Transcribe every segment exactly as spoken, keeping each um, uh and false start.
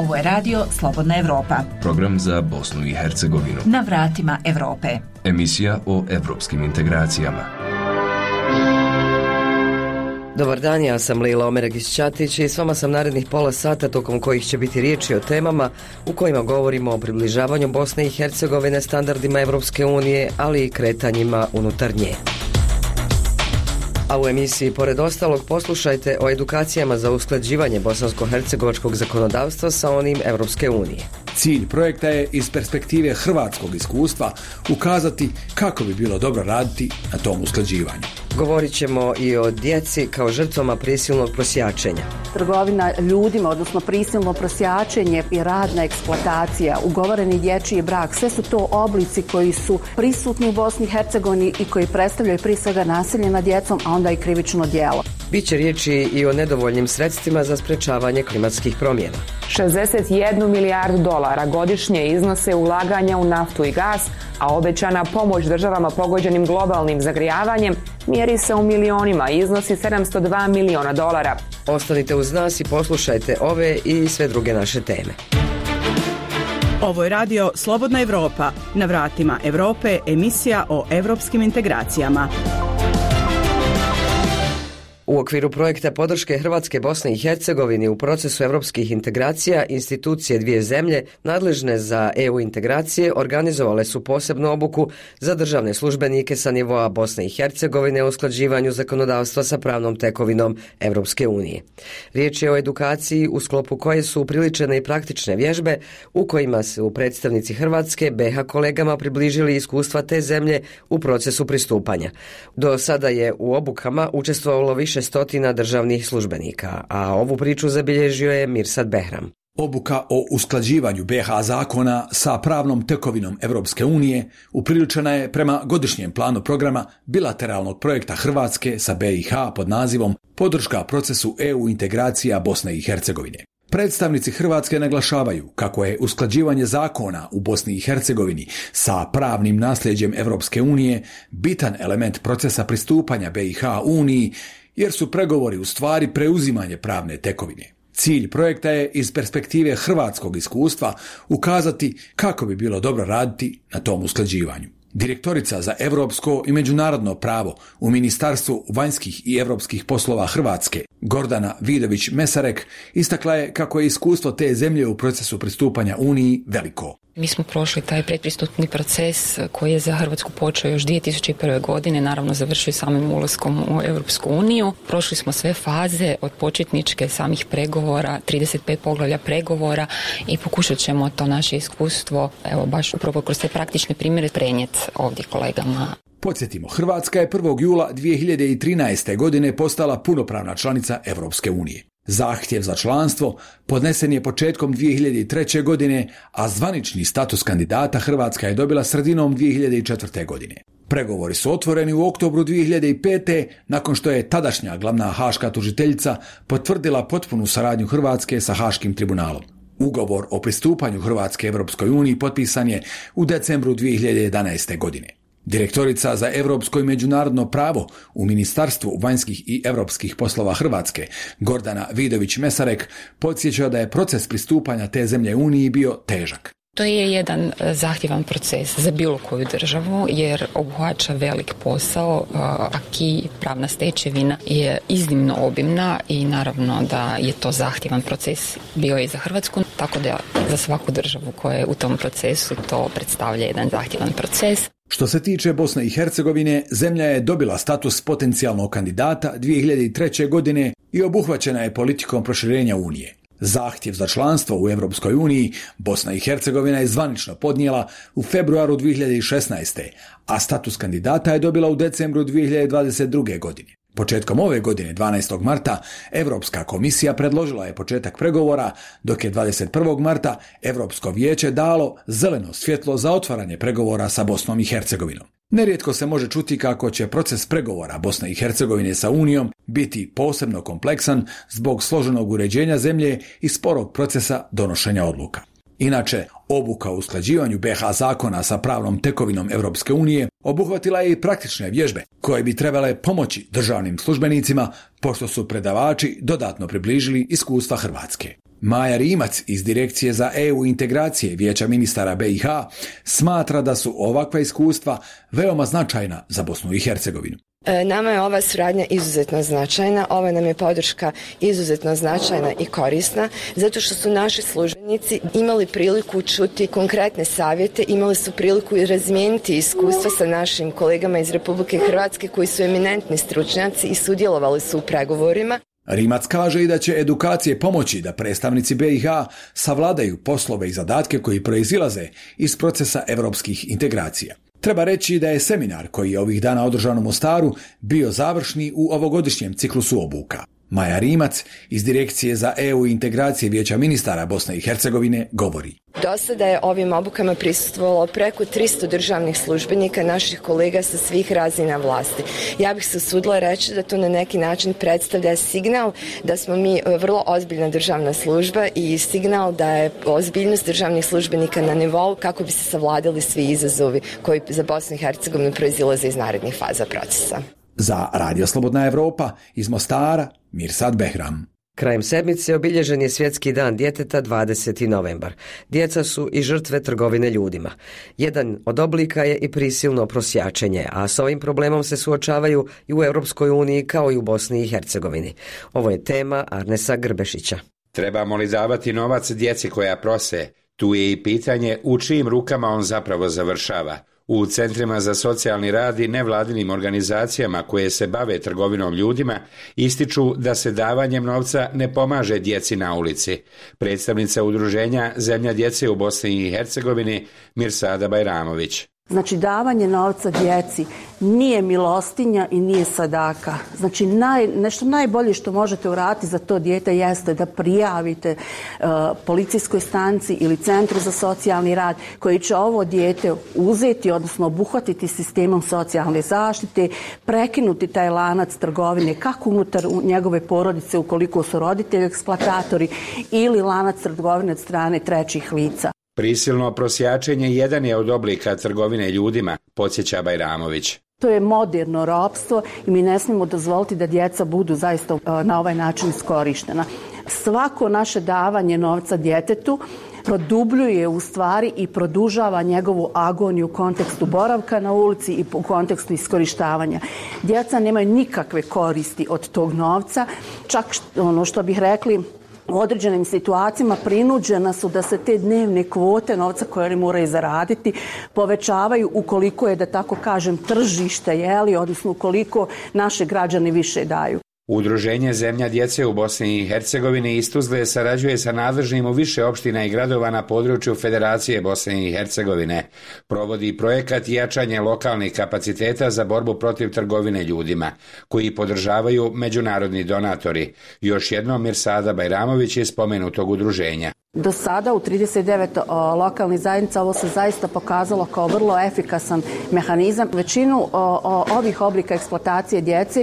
Ovo je radio Slobodna Evropa. Program za Bosnu i Hercegovinu. Na vratima Evrope. Emisija o evropskim integracijama. Dobar dan, ja sam Lila Omeregić-Ćatić i s vama sam narednih pola sata tokom kojih će biti riječi o temama u kojima govorimo o približavanju Bosne i Hercegovine standardima Evropske unije, ali i kretanjima unutar nje. A u emisiji, pored ostalog, poslušajte o edukacijama za usklađivanje bosansko-hercegovačkog zakonodavstva sa onim Evropske unije. Cilj projekta je iz perspektive hrvatskog iskustva ukazati kako bi bilo dobro raditi na tom usklađivanju. Govorit ćemo i o djeci kao žrtvama prisilnog prosjačenja. Trgovina ljudima, odnosno prisilno prosjačenje i radna eksploatacija, ugovoreni dječji brak, sve su to oblici koji su prisutni u Bosni i Hercegovini i koji predstavljaju prije svega nasilje nad djecom, a onda i krivično djelo. Biće riječi i o nedovoljnim sredstvima za sprečavanje klimatskih promjena. šezdeset jednu milijardu dolara godišnje iznose ulaganja u naftu i gas, a obećana pomoć državama pogođenim globalnim zagrijavanjem mjeri se u milionima i iznosi sedamsto dva miliona dolara. Ostanite uz nas i poslušajte ove i sve druge naše teme. Ovo je radio Slobodna Evropa. Na vratima Evrope, emisija o evropskim integracijama. U okviru projekta podrške Hrvatske Bosne i Hercegovini u procesu evropskih integracija, institucije dvije zemlje nadležne za E U integracije organizovale su posebnu obuku za državne službenike sa nivoa Bosne i Hercegovine o usklađivanju zakonodavstva sa pravnom tekovinom Evropske unije. Riječ je o edukaciji u sklopu koje su upriličene i praktične vježbe u kojima su predstavnici Hrvatske B H kolegama približili iskustva te zemlje u procesu pristupanja. Do sada je u obukama učestvovalo više stotina državnih službenika, a ovu priču zabilježio je Mirsad Behram. Obuka o usklađivanju B H zakona sa pravnom tekovinom Evropske unije upriličena je prema godišnjem planu programa bilateralnog projekta Hrvatske sa B i H pod nazivom Podrška procesu E U integracija Bosne i Hercegovine. Predstavnici Hrvatske naglašavaju kako je usklađivanje zakona u Bosni i Hercegovini sa pravnim nasljeđem Evropske unije bitan element procesa pristupanja B i H Uniji, jer su pregovori u stvari preuzimanje pravne tekovine. Cilj projekta je iz perspektive hrvatskog iskustva ukazati kako bi bilo dobro raditi na tom usklađivanju. Direktorica za europsko i međunarodno pravo u Ministarstvu vanjskih i europskih poslova Hrvatske, Gordana Vidović-Mesarek, istakla je kako je iskustvo te zemlje u procesu pristupanja Uniji veliko. Mi smo prošli taj predpristupni proces koji je za Hrvatsku počeo još dvije tisuće prve. godine, naravno završio samim ulaskom u Europsku uniju. Prošli smo sve faze od početničke samih pregovora, trideset pet poglavlja pregovora i pokušat ćemo to naše iskustvo, evo baš upravo kroz te praktične primjere prenijeti ovdje kolegama. Podsjetimo, Hrvatska je prvog jula dvije hiljade trinaeste. godine postala punopravna članica Europske unije. Zahtjev za članstvo podnesen je početkom dvije hiljade treće. godine, a zvanični status kandidata Hrvatska je dobila sredinom dvije hiljade četvrte. godine. Pregovori su otvoreni u oktobru dvije hiljade pete. nakon što je tadašnja glavna haška tužiteljica potvrdila potpunu saradnju Hrvatske sa Haškim tribunalom. Ugovor o pristupanju Hrvatske Evropskoj uniji potpisan je u decembru dvije hiljade jedanaeste. godine. Direktorica za europsko i međunarodno pravo u Ministarstvu vanjskih i europskih poslova Hrvatske, Gordana Vidović-Mesarek, podsjeća da je proces pristupanja te zemlje Uniji bio težak. To je jedan zahtjevan proces za bilo koju državu jer obuhvaća velik posao, aki pravna stečevina je iznimno obimna i naravno da je to zahtjevan proces bio i za Hrvatsku, tako da za svaku državu koja je u tom procesu to predstavlja jedan zahtjevan proces. Što se tiče Bosne i Hercegovine, zemlja je dobila status potencijalnog kandidata dvije hiljade treće. godine i obuhvaćena je politikom proširenja Unije. Zahtjev za članstvo u Evropskoj uniji Bosna i Hercegovina je zvanično podnijela u februaru dvije hiljade šesnaeste. a status kandidata je dobila u decembru dvije hiljade dvadeset druge. godine. Početkom ove godine, dvanaestog marta, Europska komisija predložila je početak pregovora, dok je dvadeset prvog marta Europsko vijeće dalo zeleno svjetlo za otvaranje pregovora sa Bosnom i Hercegovinom. Nerijetko se može čuti kako će proces pregovora Bosne i Hercegovine sa Unijom biti posebno kompleksan zbog složenog uređenja zemlje i sporog procesa donošenja odluka. Inače, obuka u usklađivanju B H zakona sa pravnom tekovinom Europske unije obuhvatila je i praktične vježbe koje bi trebale pomoći državnim službenicima, pošto su predavači dodatno približili iskustva Hrvatske. Maja Rimac iz Direkcije za E U integracije Vijeća ministara B i H smatra da su ovakva iskustva veoma značajna za Bosnu i Hercegovinu. Nama je ova suradnja izuzetno značajna, ova nam je podrška izuzetno značajna i korisna, zato što su naši službenici imali priliku čuti konkretne savjete, imali su priliku i razmijeniti iskustva sa našim kolegama iz Republike Hrvatske koji su eminentni stručnjaci i sudjelovali su u pregovorima. Rimac kaže i da će edukacije pomoći da predstavnici B i H savladaju poslove i zadatke koji proizilaze iz procesa evropskih integracija. Treba reći da je seminar koji je ovih dana održan u Mostaru bio završni u ovogodišnjem ciklusu obuka. Maja Rimac iz Direkcije za E U integracije Vijeća ministara Bosne i Hercegovine govori. Do sada je ovim obukama prisustvovalo preko tristo državnih službenika, naših kolega sa svih razina vlasti. Ja bih se usudila reći da to na neki način predstavlja signal da smo mi vrlo ozbiljna državna služba i signal da je ozbiljnost državnih službenika na nivou kako bi se savladali svi izazovi koji za Bosnu i Hercegovinu proizilaze iz narednih faza procesa. Za Radio Slobodna Evropa iz Mostara, Mirsad Behram. Krajem sedmice obilježen je Svjetski dan djeteta dvadeseti novembar. Djeca su i žrtve trgovine ljudima. Jedan od oblika je i prisilno prosjačenje, a s ovim problemom se suočavaju i u Europskoj uniji kao i u Bosni i Hercegovini. Ovo je tema Arnesa Grbešića. Trebamo li davati novac djeci koja prose? Tu je i pitanje u čijim rukama on zapravo završava. U centrima za socijalni rad i nevladinim organizacijama koje se bave trgovinom ljudima ističu da se davanjem novca ne pomaže djeci na ulici. Predstavnica udruženja Zemlja djece u Bosni i Hercegovini Mirsada Bajramović. Znači, davanje novca djeci nije milostinja i nije sadaka. Znači, naj, nešto najbolje što možete uraditi za to dijete jeste da prijavite uh, policijskoj stanici ili centru za socijalni rad koji će ovo dijete uzeti, odnosno obuhvatiti sistemom socijalne zaštite, prekinuti taj lanac trgovine kako unutar njegove porodice ukoliko su roditelji eksploatatori ili lanac trgovine od strane trećih lica. Prisilno prosjačenje jedan je od oblika trgovine ljudima, podsjeća Bajramović. To je moderno ropstvo i mi ne smijemo dozvoliti da djeca budu zaista na ovaj način iskorištena. Svako naše davanje novca djetetu produbljuje u stvari i produžava njegovu agoniju u kontekstu boravka na ulici i u kontekstu iskorištavanja. Djeca nemaju nikakve koristi od tog novca, čak ono što bih rekli, u određenim situacijama prinuđena su da se te dnevne kvote novca koje oni moraju zaraditi povećavaju ukoliko je, da tako kažem, tržište, jeli, odnosno ukoliko naše građani više daju. Udruženje Zemlja djece u Bosni i Hercegovini iz Tuzle sarađuje sa nadležnim u više opština i gradova na području Federacije Bosne i Hercegovine. Provodi projekat jačanje lokalnih kapaciteta za borbu protiv trgovine ljudima, koji podržavaju međunarodni donatori. Još jednom Mirsada Bajramović iz spomenutog udruženja. Do sada u trideset devet lokalnih zajednica ovo se zaista pokazalo kao vrlo efikasan mehanizam. Većinu o, o, ovih oblika eksploatacije djece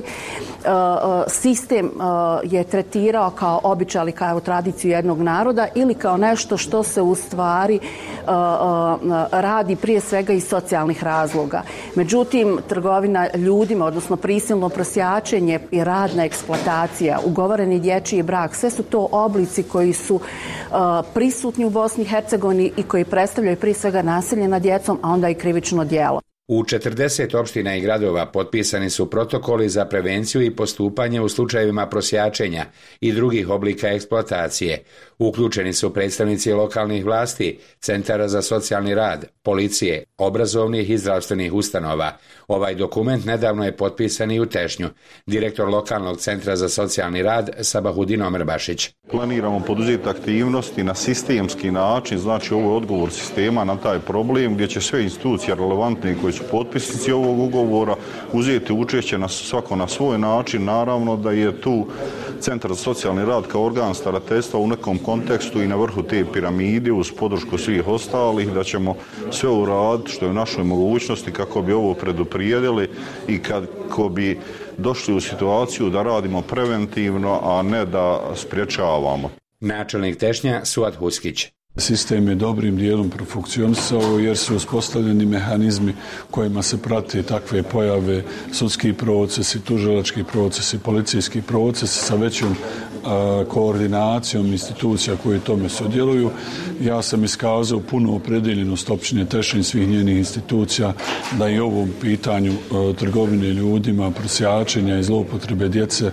o, sistem o, je tretirao kao običaj ili kao tradiciju jednog naroda ili kao nešto što se u stvari o, o, radi prije svega iz socijalnih razloga. Međutim, trgovina ljudima, odnosno prisilno prosjačenje i radna eksploatacija, ugovoreni dječji brak, sve su to oblici koji su o, prisutni u Bosni i Hercegovini i koji predstavljaju prije svega nasilje nad djecom, a onda i krivično djelo. U četrdeset opština i gradova potpisani su protokoli za prevenciju i postupanje u slučajevima prosjačenja i drugih oblika eksploatacije. Uključeni su predstavnici lokalnih vlasti, centara za socijalni rad, policije, obrazovnih i zdravstvenih ustanova. Ovaj dokument nedavno je potpisan i u Tešnju. Direktor lokalnog centra za socijalni rad Sabahudin Omerbašić. Planiramo poduzeti aktivnosti na sistemski način, znači ovo je odgovor sistema na taj problem gdje će sve institucije relevantne koji su potpisnici ovog ugovora uzeti učešće na svako na svoj način. Naravno da je tu Centar za socijalni rad kao organ starateljstva u nekom kontekstu i na vrhu te piramide uz podršku svih ostalih, da ćemo sve uraditi što je u našoj mogućnosti kako bi ovo preduprijedili i kako bi došli u situaciju da radimo preventivno, a ne da spriječavamo. Načelnik Tešnja Suad Huskić. Sistem je dobrim dijelom profunkcionisao jer su uspostavljeni mehanizmi kojima se prate takve pojave, sudski procesi, tužilački procesi, policijski procesi sa većom koordinacijom institucija koje tome sudjeluju. Ja sam iskazao punu opredeljenost općine Tešin, svih njenih institucija, da i ovom pitanju trgovine ljudima, prosjačenja i zloupotrebe djece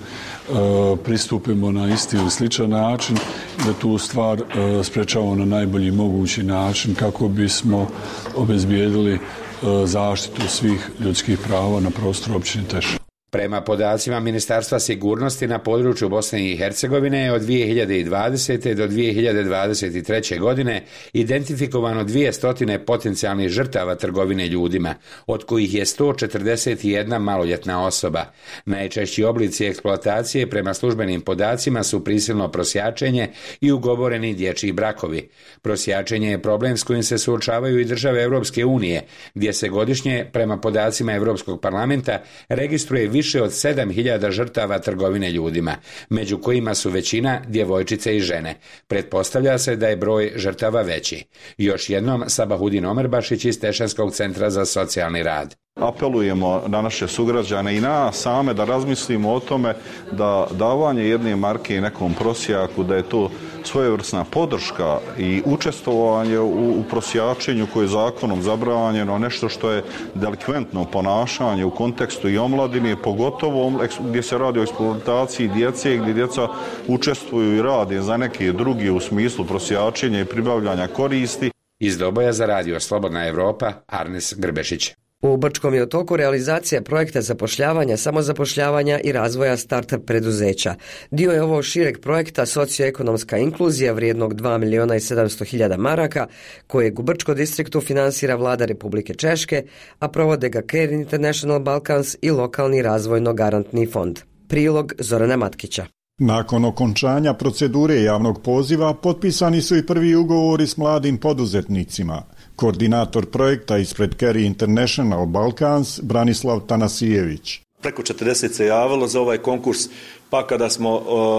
pristupimo na isti ili sličan način, da tu stvar sprečavamo na najbolji mogući način kako bismo obezbijedili zaštitu svih ljudskih prava na prostoru općine Tešin. Prema podacima Ministarstva sigurnosti na području Bosne i Hercegovine od dvije hiljade dvadesete. do dvije hiljade dvadeset treće. godine identifikovano dvjesto potencijalnih žrtava trgovine ljudima, od kojih je sto četrdeset jedna maloljetna osoba. Najčešći oblici eksploatacije prema službenim podacima su prisilno prosjačenje i ugovoreni dječji brakovi. Prosjačenje je problem s kojim se suočavaju i države Europske unije, gdje se godišnje, prema podacima Europskog parlamenta, registruje više više od sedam hiljada žrtava trgovine ljudima, među kojima su većina djevojčice i žene. Pretpostavlja se da je broj žrtava veći. Još jednom, Sabahudin Omerbašić iz Tešanskog centra za socijalni rad. Apelujemo na naše sugrađane i na same da razmislimo o tome da davanje jedne marke nekom prosjaku, da je to svojevrsna podrška i učestvovanje u, u prosjačenju koje je zakonom zabranjeno, nešto što je delikventno ponašanje u kontekstu i omladine, pogotovo gdje se radi o eksploataciji djece, gdje djeca učestvuju i rade za neke druge u smislu prosjačenja i pribavljanja koristi. Iz Doboja za radio Slobodna Evropa, Arnes Grbešić. U Brčkom je u toku realizacija projekta zapošljavanja, samozapošljavanja i razvoja start-up preduzeća. Dio je ovo šireg projekta socioekonomska inkluzija vrijednog dva miliona i sedamsto hiljada maraka, kojeg u Brčko distriktu finansira vlada Republike Češke, a provode ga Care International Balkans i lokalni razvojno-garantni fond. Prilog Zorana Matkića. Nakon okončanja procedure javnog poziva potpisani su i prvi ugovori s mladim poduzetnicima. Koordinator projekta ispred Care International Balkans, Branislav Tanasijević. Preko četrdeset se javilo za ovaj konkurs, pa kada smo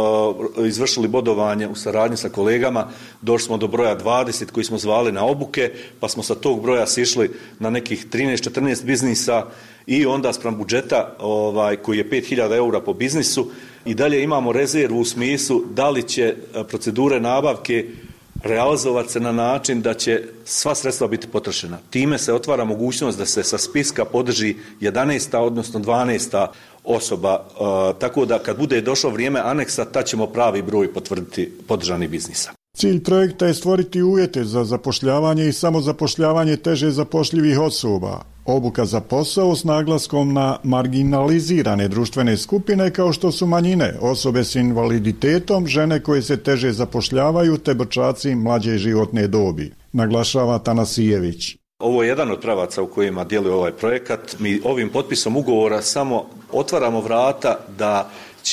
uh, izvršili bodovanje u saradnji sa kolegama, došli smo do broja dvadeset koji smo zvali na obuke, pa smo sa tog broja sišli na nekih trinaest četrnaest biznisa i onda spram budžeta ovaj, koji je pet hiljada eura po biznisu i dalje imamo rezervu u smislu da li će procedure nabavke realizovati se na način da će sva sredstva biti potrošena. Time se otvara mogućnost da se sa spiska podrži jedanaesta, odnosno dvanaesta osoba, uh, tako da kad bude došlo vrijeme aneksa, tad ćemo pravi broj potvrditi podržanih biznisa. Cilj projekta je stvoriti uvjete za zapošljavanje i samozapošljavanje teže zapošljivih osoba. Obuka za posao s naglaskom na marginalizirane društvene skupine kao što su manjine, osobe s invaliditetom, žene koje se teže zapošljavaju te brčaci mlađe životne dobi, naglašava Tanasijević. Ovo je jedan od pravaca u kojima djeluje ovaj projekat. Mi ovim potpisom ugovora samo otvaramo vrata da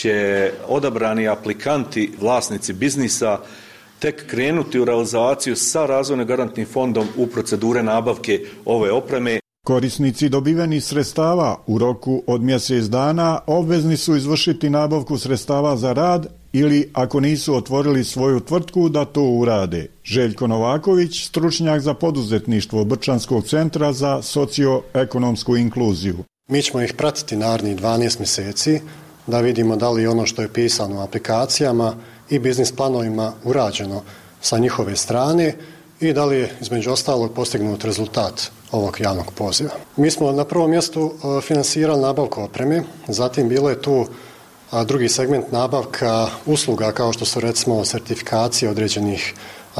će odabrani aplikanti, vlasnici biznisa, tek krenuti u realizaciju sa razvojno-garantnim fondom u procedure nabavke ove opreme. Korisnici dobiveni sredstava u roku od mjesec dana obvezni su izvršiti nabavku sredstava za rad ili ako nisu otvorili svoju tvrtku da to urade. Željko Novaković, stručnjak za poduzetništvo Brčanskog centra za socioekonomsku inkluziju. Mi ćemo ih pratiti narednih dvanaest mjeseci da vidimo da li ono što je pisano u aplikacijama i biznis planovima urađeno sa njihove strane i da li je između ostalog postignut rezultat ovog javnog poziva. Mi smo na prvom mjestu finansirali nabavku opreme, zatim bilo je tu drugi segment nabavka usluga kao što su recimo sertifikacije određenih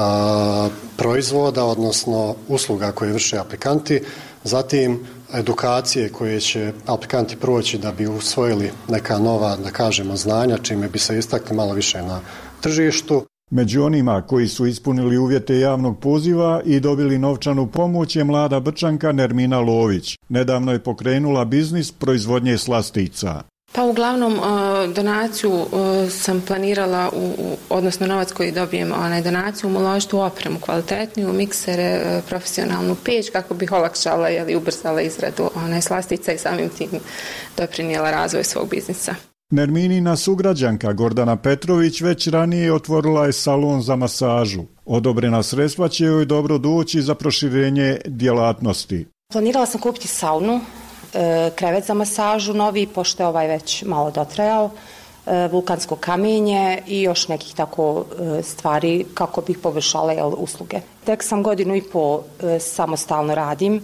a, proizvoda, odnosno usluga koje vrše aplikanti, zatim edukacije koje će aplikanti proći da bi usvojili neka nova, da kažemo, znanja, čime bi se istakli malo više na tržištu. Među onima koji su ispunili uvjete javnog poziva i dobili novčanu pomoć je mlada Brčanka Nermina Lović. Nedavno je pokrenula biznis proizvodnje slastica. Pa uglavnom donaciju sam planirala, u, odnosno novac koji dobijem, onaj donaciju uložiti u opremu kvalitetniju, miksere, profesionalnu peć kako bih olakšala ili ubrzala izradu onaj slastica i samim tim doprinijela razvoj svog biznisa. Nerminina sugrađanka Gordana Petrović već ranije otvorila je salon za masažu. Odobrena sredstva će joj dobro doći za proširenje djelatnosti. Planirala sam kupiti saunu, krevet za masažu novi, pošto je ovaj već malo dotrajao. vulkansko kamenje i još nekih tako stvari kako bih poboljšala jel, usluge. Tek sam godinu i po samostalno radim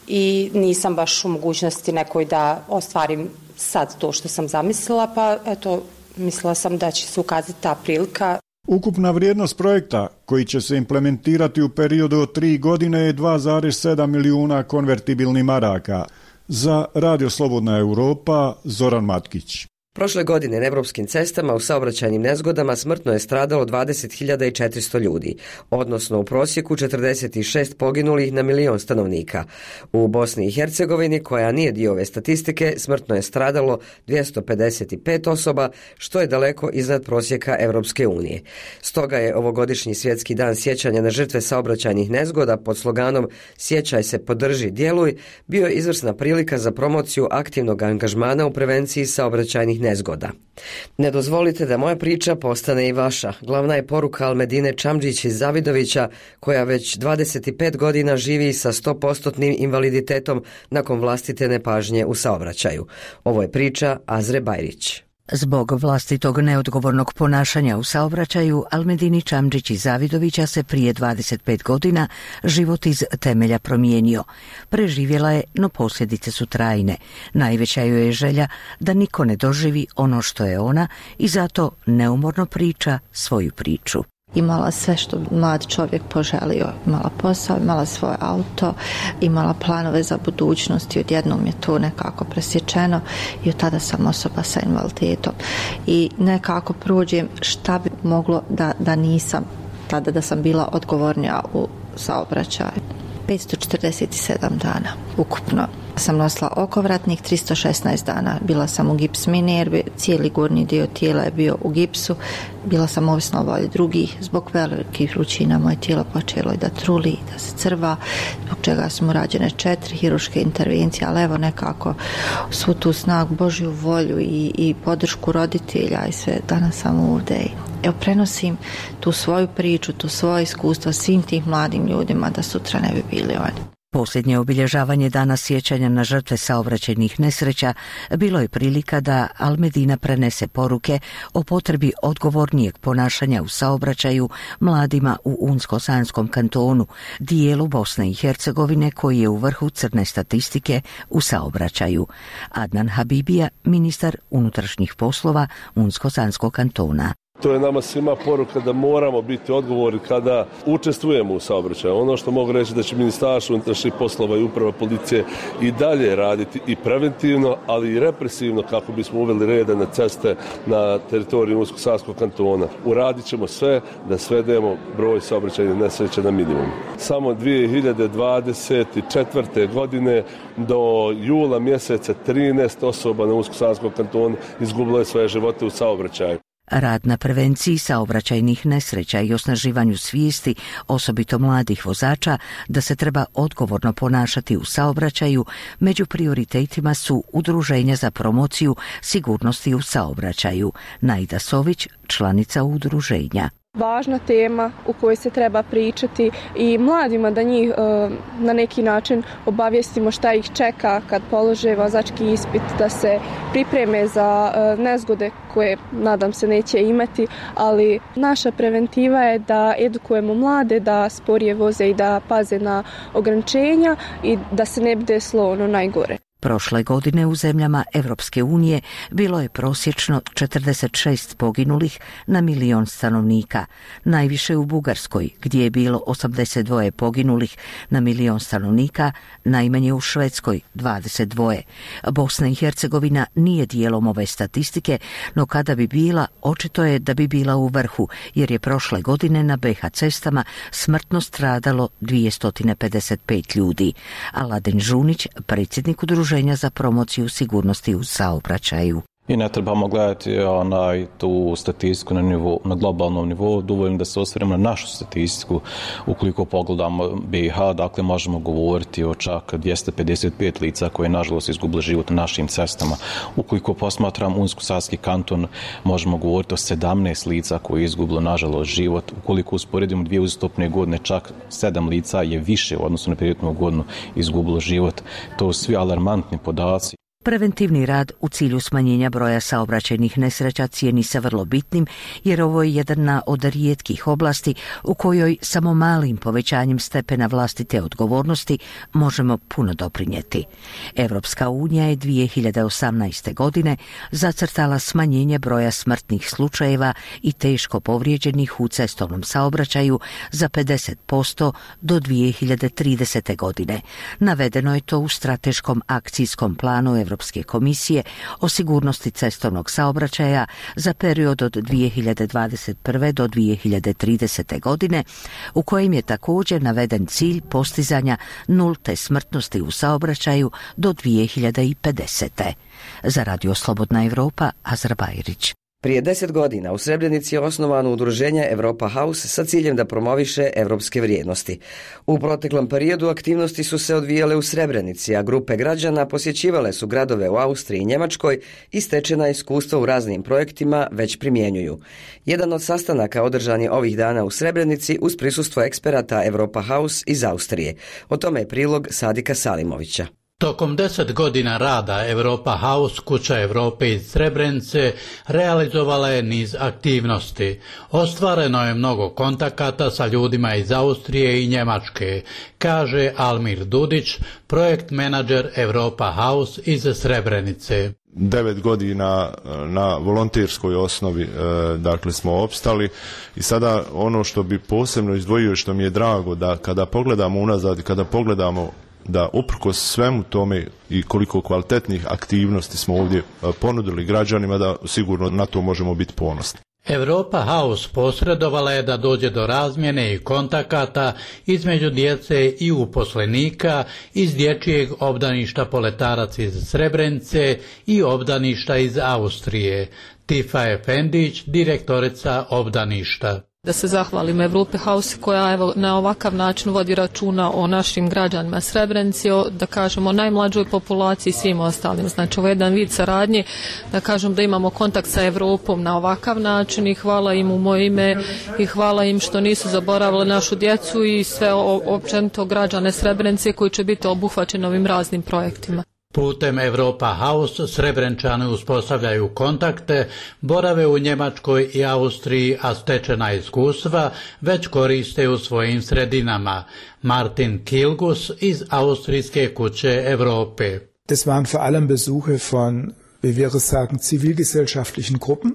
i nisam baš u mogućnosti nekoj da ostvarim sad to što sam zamislila, pa eto, mislila sam da će se ukazati ta prilika. Ukupna vrijednost projekta koji će se implementirati u periodu od tri godine je dva zarez sedam milijuna konvertibilnih maraka. Za Radio Slobodna Europa, Zoran Matkić. Prošle godine na evropskim cestama u saobraćajnim nezgodama smrtno je stradalo dvadeset hiljada četiristo ljudi, odnosno u prosjeku četrdeset šest poginulih na milion stanovnika. U Bosni i Hercegovini, koja nije dio ove statistike, smrtno je stradalo dvjesto pedeset pet osoba, što je daleko iznad prosjeka Evropske unije. Stoga je ovogodišnji svjetski dan sjećanja na žrtve saobraćajnih nezgoda pod sloganom Sjećaj se, podrži, djeluj, bio je izvrsna prilika za promociju aktivnog angažmana u prevenciji saobraćajnih nezgoda. Ne dozvolite da moja priča postane i vaša. Glavna je poruka Almedine Čamdžić iz Zavidovića, koja već dvadeset pet godina živi sa sto posto invaliditetom nakon vlastite nepažnje u saobraćaju. Ovo je priča Azre Bajrić. Zbog vlastitog neodgovornog ponašanja u saobraćaju, Almedini Čamdžić iz Zavidovića se prije dvadeset pet godina život iz temelja promijenio. Preživjela je, no posljedice su trajne. Najveća joj je želja da niko ne doživi ono što je ona i zato neumorno priča svoju priču. Imala sve što mlad čovjek poželio. Imala posao, imala svoje auto, imala planove za budućnost i odjednom je to nekako presječeno i od tada sam osoba sa invaliditetom. I nekako prođem šta bi moglo da, da nisam, tada da sam bila odgovornija u saobraćaju. petsto četrdeset sedam dana ukupno. Sam nosila okovratnik tristo šesnaest dana. Bila sam u gips minervi, cijeli gornji dio tijela je bio u gipsu. Bila sam ovisna o volji drugih. Zbog velikih vrućina moje tijelo počelo da truli, da se crva, zbog čega su mu rađene četiri hirurške intervencije, ali evo nekako svu tu snagu, Božju volju i, i podršku roditelja i sve, danas sam ovdje i evo prenosim tu svoju priču, tu svoje iskustvo svim tih mladim ljudima da sutra ne bi bili oni. Posljednje obilježavanje dana sjećanja na žrtve saobraćajnih nesreća bilo je prilika da Almedina prenese poruke o potrebi odgovornijeg ponašanja u saobraćaju mladima u Unsko-Sanskom kantonu, dijelu Bosne i Hercegovine koji je u vrhu crne statistike u saobraćaju. Adnan Habibija, ministar unutrašnjih poslova Unsko-Sanskog kantona. To je nama svima poruka da moramo biti odgovorni kada učestvujemo u saobraćaju. Ono što mogu reći da će Ministarstvo unutrašnjih poslova i uprava policije i dalje raditi i preventivno, ali i represivno kako bismo uveli reda na ceste na teritoriju Unsko-Sanskog kantona. Uradit ćemo sve da svedemo broj saobraćajnih nesreća na minimum. Samo dvije hiljade dvadeset četvrte. godine do jula mjeseca trinaest osoba na Unsko-Sanskom kantonu izgubilo je svoje živote u saobraćaju. Rad na prevenciji saobraćajnih nesreća i osnaživanju svijesti, osobito mladih vozača, da se treba odgovorno ponašati u saobraćaju, među prioritetima su udruženja za promociju sigurnosti u saobraćaju. Naida Sović, članica udruženja. Važna tema u kojoj se treba pričati i mladima da njih e, na neki način obavijestimo šta ih čeka kad polože vozački ispit, da se pripreme za e, nezgode koje nadam se neće imati, ali naša preventiva je da edukujemo mlade da sporije voze i da paze na ograničenja i da se ne bi desilo ono najgore. Prošle godine u zemljama Evropske unije bilo je prosječno četrdeset šest poginulih na milion stanovnika. Najviše u Bugarskoj, gdje je bilo osamdeset dva poginulih na milion stanovnika, najmanje u Švedskoj dvadeset dva. Bosna i Hercegovina nije dijelom ove statistike, no kada bi bila, očito je da bi bila u vrhu, jer je prošle godine na be ha cestama smrtno stradalo dvjesto pedeset pet ljudi. Aladen Žunić, predsjednik udruženja za promociju sigurnosti u saobraćaju. I ne trebamo gledati onaj, tu statistiku na, nivou, na globalnom nivou, dovoljno da se osvrnemo na našu statistiku. Ukoliko pogledamo be ha, dakle možemo govoriti o čak dvjesto pedeset pet lica koje nažalost izgubili život na našim cestama. Ukoliko posmatram Unsko-Sanski kanton, možemo govoriti o sedamnaest lica koje izgubilo nažalost život. Ukoliko usporedimo dvije uzastopne godine, čak sedam lica je više u odnosu na prethodnu godinu izgubilo život. To su svi alarmantni podaci. Preventivni rad u cilju smanjenja broja saobraćajnih nesreća cijeni se vrlo bitnim, jer ovo je jedna od rijetkih oblasti u kojoj samo malim povećanjem stepena vlastite odgovornosti možemo puno doprinijeti. Europska unija je dvije hiljade osamnaeste. godine zacrtala smanjenje broja smrtnih slučajeva i teško povrijeđenih u cestovnom saobraćaju za pedeset posto do dvije hiljade tridesete. godine. Navedeno je to u strateškom akcijskom planu Europske komisije o sigurnosti cestovnog saobraćaja za period od dvije hiljade dvadeset prve. do dvije hiljade tridesete. godine, u kojem je također naveden cilj postizanja nulte smrtnosti u saobraćaju do dvije hiljade pedesete. Za Radio Slobodna Evropa, Azra Bajrić. Prije deset godina u Srebrenici je osnovano udruženje Europa House sa ciljem da promoviše evropske vrijednosti. U proteklom periodu aktivnosti su se odvijale u Srebrenici, a grupe građana posjećivale su gradove u Austriji i Njemačkoj i stečena iskustva u raznim projektima već primjenjuju. Jedan od sastanaka održan je ovih dana u Srebrenici uz prisustvo eksperata Europa House iz Austrije. O tome je prilog Sadika Salimovića. Tokom deset godina rada Europa House, Kuća Europe iz Srebrenice, realizovala je niz aktivnosti. Ostvareno je mnogo kontakata sa ljudima iz Austrije i Njemačke, kaže Almir Dudić, projekt menadžer Europa House iz Srebrenice. Devet godina na volonterskoj osnovi dakle smo opstali i sada ono što bi posebno izdvojio, što mi je drago, da kada pogledamo unazad, kada pogledamo da uprkos svemu tome i koliko kvalitetnih aktivnosti smo ovdje ponudili građanima, da sigurno na to možemo biti ponosni. Europa House posredovala je da dođe do razmjene i kontakata između djece i uposlenika iz dječjeg obdaništa Poletarac iz Srebrenice i obdaništa iz Austrije. Tifa Efendić, direktorica obdaništa. Da se zahvalim Europe House koja evo na ovakav način vodi računa o našim građanima Srebrenici, o, da kažemo najmlađoj populaciji i svim ostalim. Znači ovo je jedan vid saradnje, da kažem da imamo kontakt sa Europom na ovakav način i hvala im u moje ime i hvala im što nisu zaboravili našu djecu i sve općenito građane Srebrenice koji će biti obuhvaćeni ovim raznim projektima. Putem Europa House Srebrenčani uspostavljaju kontakte, borave u Njemačkoj i Austriji, a stečena iskustva već koriste u svojim sredinama. Martin Kilgus iz Austrijske kuće Europe. Das waren vor allem Besuche von, wie wir sagen, zivilgesellschaftlichen Gruppen.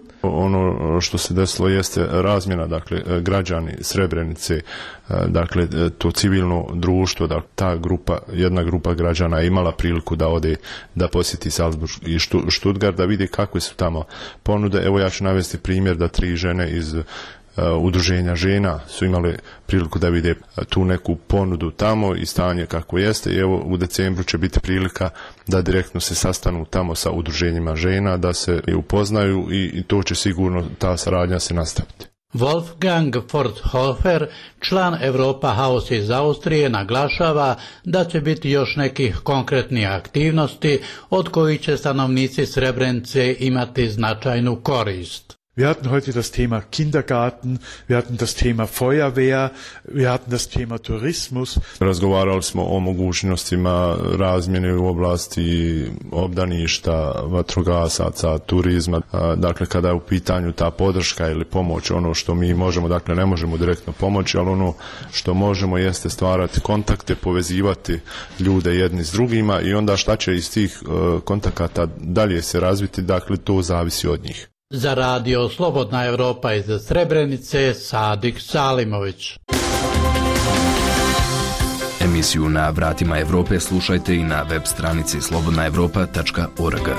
Ono što se desilo jeste razmjena, dakle, građani Srebrenice, dakle, to civilno društvo, da ta grupa, jedna grupa građana je imala priliku da ode, da posjeti Salzburg i Stuttgart, da vidi kakve su tamo ponude. Evo ja ću navesti primjer da tri žene iz udruženja žena su imali priliku da vide tu neku ponudu tamo i stanje kako jeste, i evo u decembru će biti prilika da direktno se sastanu tamo sa udruženjima žena, da se upoznaju i, i to će sigurno ta saradnja se nastaviti. Wolfgang Forthofer, član Europa House iz Austrije, naglašava da će biti još nekih konkretnih aktivnosti od kojih će stanovnici Srebrenice imati značajnu korist. Wir hatten heute das Thema Kindergarten, wir hatten das Thema Feuerwehr, wir hatten das Thema Tourismus. Razgovarali smo o mogućnostima razmjene u oblasti obdaništa, vatrogasaca, turizma. Dakle, kada je u pitanju ta podrška ili pomoć, ono što mi možemo, dakle ne možemo direktno pomoći, ali ono što možemo jeste stvarati kontakte, povezivati ljude jedni s drugima i onda šta će iz tih kontakata dalje se razviti, dakle to zavisi od njih. Za Radio Slobodna Evropa iz Srebrenice, Sadik Salimović. Emisiju Na vratima Evrope slušajte i na web stranici slobodna evropa tačka org.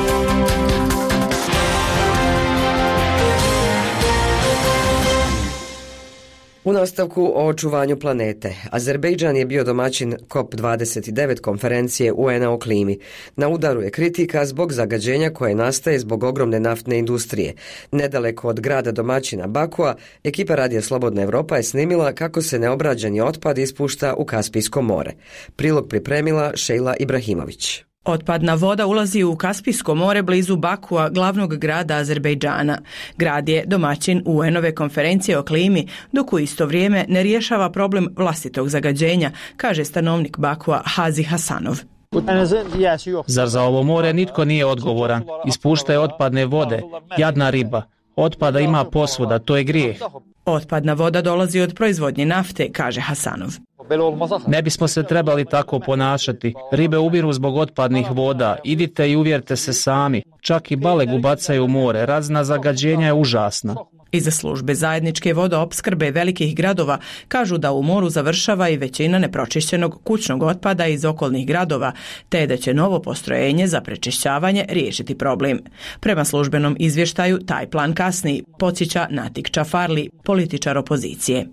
U nastavku o očuvanju planete, Azerbejdžan je bio domaćin C O P dvadeset devet konferencije U N-a o klimi. Na udaru je kritika zbog zagađenja koje nastaje zbog ogromne naftne industrije. Nedaleko od grada domaćina Bakua, ekipa Radija Slobodna Evropa je snimila kako se neobrađeni otpad ispušta u Kaspijsko more. Prilog pripremila Šejla Ibrahimović. Otpadna voda ulazi u Kaspijsko more blizu Bakua, glavnog grada Azerbejdžana. Grad je domaćin U N-ove konferencije o klimi, dok u isto vrijeme ne rješava problem vlastitog zagađenja, kaže stanovnik Bakua Hazi Hasanov. Zar za ovo more nitko nije odgovoran? Ispuštaju otpadne vode, jadna riba. Otpada ima posvuda, to je grijeh. Otpadna voda dolazi od proizvodnje nafte, kaže Hasanov. Ne bismo se trebali tako ponašati. Ribe umiru zbog otpadnih voda. Idite i uvjerite se sami. Čak i balegu bacaju u more. Razina zagađenja je užasna. Iza službe zajedničke vodoopskrbe velikih gradova kažu da u moru završava i većina nepročišćenog kućnog otpada iz okolnih gradova, te da će novo postrojenje za prečišćavanje riješiti problem. Prema službenom izvještaju taj plan kasni, podsjeća Natik Čafarli, političar opozicije.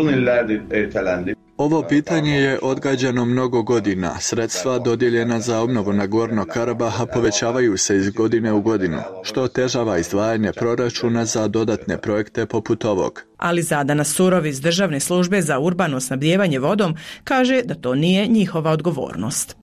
Ovo pitanje je odgađano mnogo godina. Sredstva dodijeljena za obnovu Nagorno Karabaha povećavaju se iz godine u godinu, što otežava izdvajanje proračuna za dodatne projekte poput ovog. Ali Zadana Surov iz Državne službe za urbano snabdijevanje vodom kaže da to nije njihova odgovornost.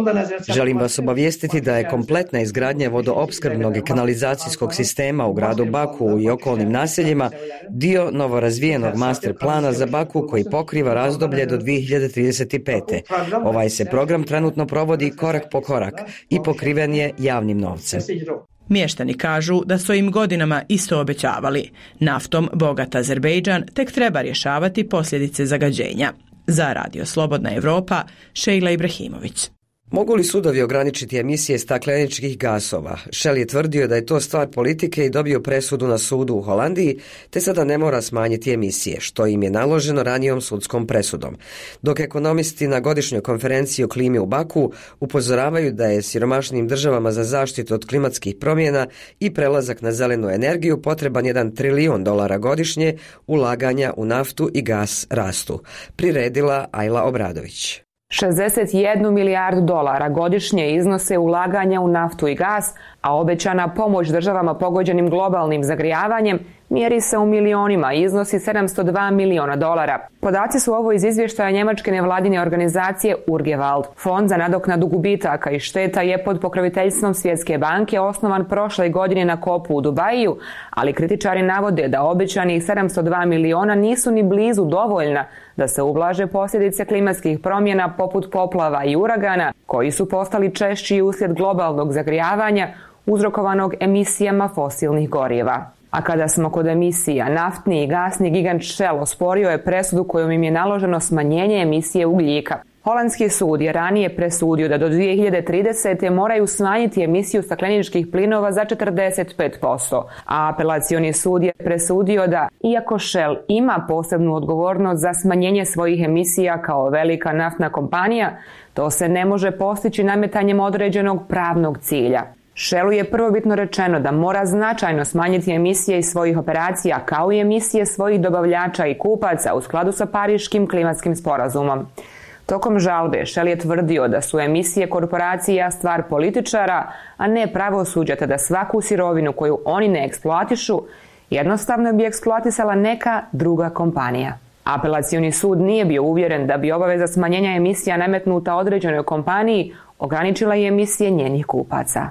Želim vas obavijestiti da je kompletna izgradnja vodoopskrbnog i kanalizacijskog sistema u gradu Baku i okolnim naseljima dio novorazvijenog master plana za Baku koji pokriva razdoblje do dvije hiljade trideset pete. Ovaj se program trenutno provodi korak po korak i pokriven je javnim novcem. Mještani kažu da su im godinama isto obećavali. Naftom bogat Azerbejdžan tek treba rješavati posljedice zagađenja. Za Radio Slobodna Evropa, Šejla Ibrahimović. Mogu li sudovi ograničiti emisije stakleničkih gasova? Shell je tvrdio da je to stvar politike i dobio presudu na sudu u Holandiji, te sada ne mora smanjiti emisije, što im je naloženo ranijom sudskom presudom. Dok ekonomisti na godišnjoj konferenciji o klimi u Baku upozoravaju da je siromašnim državama za zaštitu od klimatskih promjena i prelazak na zelenu energiju potreban jedan trilijon dolara godišnje, ulaganja u naftu i gas rastu. Priredila Ajla Obradović. šezdeset jednu milijardu dolara godišnje iznose ulaganja u naftu i gas, a obećana pomoć državama pogođenim globalnim zagrijavanjem mjeri se u milionima i iznosi sedamsto dva miliona dolara. Podaci su ovo iz izvještaja njemačke nevladine organizacije Urgewald. Fond za nadoknadu gubitaka i šteta je pod pokroviteljstvom Svjetske banke osnovan prošle godine na kopu u Dubaju, ali kritičari navode da obećanih sedamsto dva miliona nisu ni blizu dovoljna da se ublaže posljedice klimatskih promjena poput poplava i uragana, koji su postali češći uslijed globalnog zagrijavanja uzrokovanog emisijama fosilnih goriva. A kada smo kod emisija, naftni i gasni gigant Shell osporio je presudu kojom im je naloženo smanjenje emisije ugljika. Holandski sud je ranije presudio da do dvije hiljade tridesete moraju smanjiti emisiju stakleničkih plinova za četrdeset pet posto, a apelacioni sud je presudio da, iako Shell ima posebnu odgovornost za smanjenje svojih emisija kao velika naftna kompanija, to se ne može postići nametanjem određenog pravnog cilja. Shellu je prvobitno rečeno da mora značajno smanjiti emisije iz svojih operacija kao i emisije svojih dobavljača i kupaca u skladu sa Pariškim klimatskim sporazumom. Tokom žalbe Shell je tvrdio da su emisije korporacija stvar političara, a ne pravosuđa, te da svaku sirovinu koju oni ne eksploatišu jednostavno bi eksploatisala neka druga kompanija. Apelacioni sud nije bio uvjeren da bi obaveza smanjenja emisija nametnuta određenoj kompaniji ograničila i emisije njenih kupaca.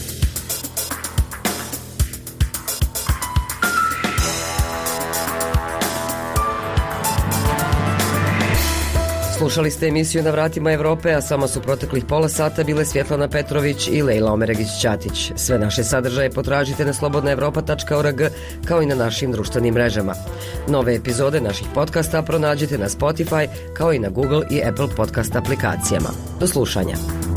Slušali ste emisiju Na vratima Evrope, a samo su proteklih pola sata bile Svjetlana Petrović i Lejla Omeregić-Ćatić. Sve naše sadržaje potražite na slobodna evropa tačka org kao i na našim društvenim mrežama. Nove epizode naših podcasta pronađite na Spotify kao i na Google i Apple podcast aplikacijama. Do slušanja.